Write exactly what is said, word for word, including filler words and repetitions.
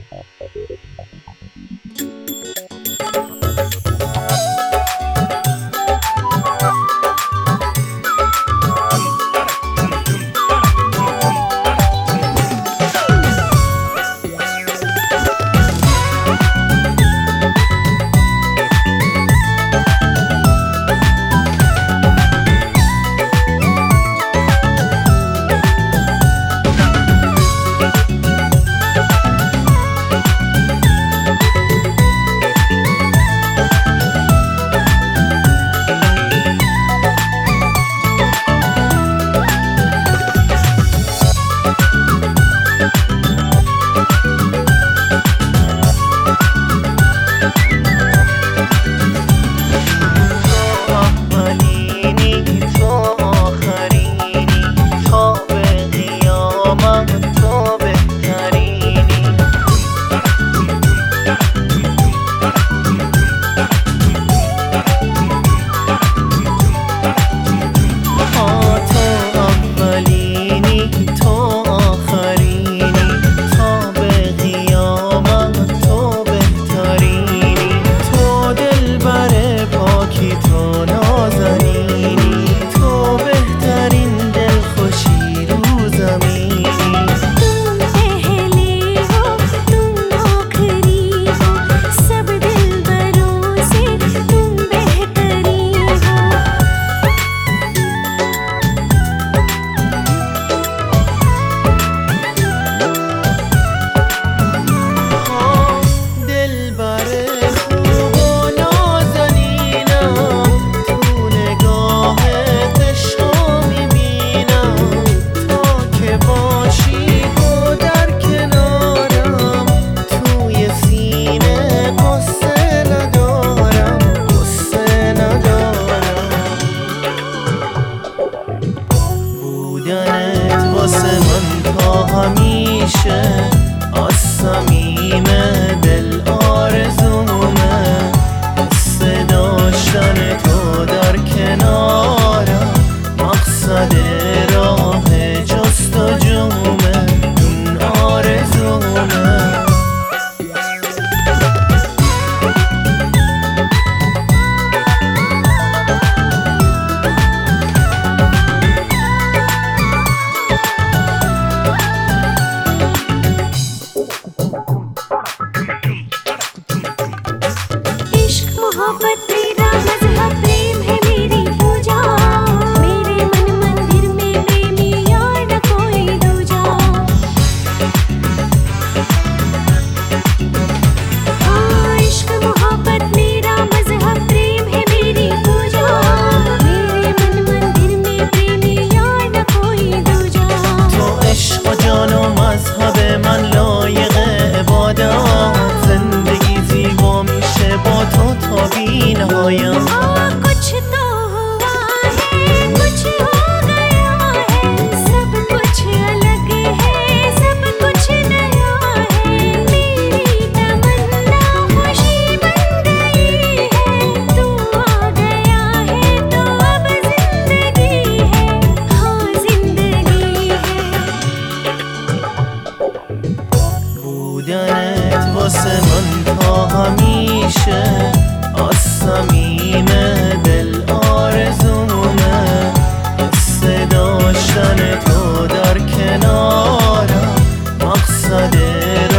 واسه من تا همیشه از صمیم دل آرزومه، حس داشتن تو در کنارم مقصد راه جستجومه، این آرزومه. मोहब्बत मेरा मज़हब प्रेम है मेरी पूजा, मेरे मन मंदिर में प्रेमी यार न कोई दूजा। हाँ इश्क मोहब्बत मेरा मज़हब प्रेम है मेरी पूजा, मेरे मन मंदिर में प्रेमी यार न कोई दूजा। तो इश्क و جان و مذهب من لایق عبادت، زندگی زیبا میشه با تو تا بی‌نهایت. कुछ तो हुआ है, कुछ हो गया है, सब कुछ अलग है, सब कुछ नया है। मेरी तमन्ना खुशी बन गई है, तू आ गया है तो अब जिंदगी है, हाँ जिंदगी है। بودنت واسه من تا همیشه از صمیم دل آرزومه، حس داشتن تو در کنارم مقصد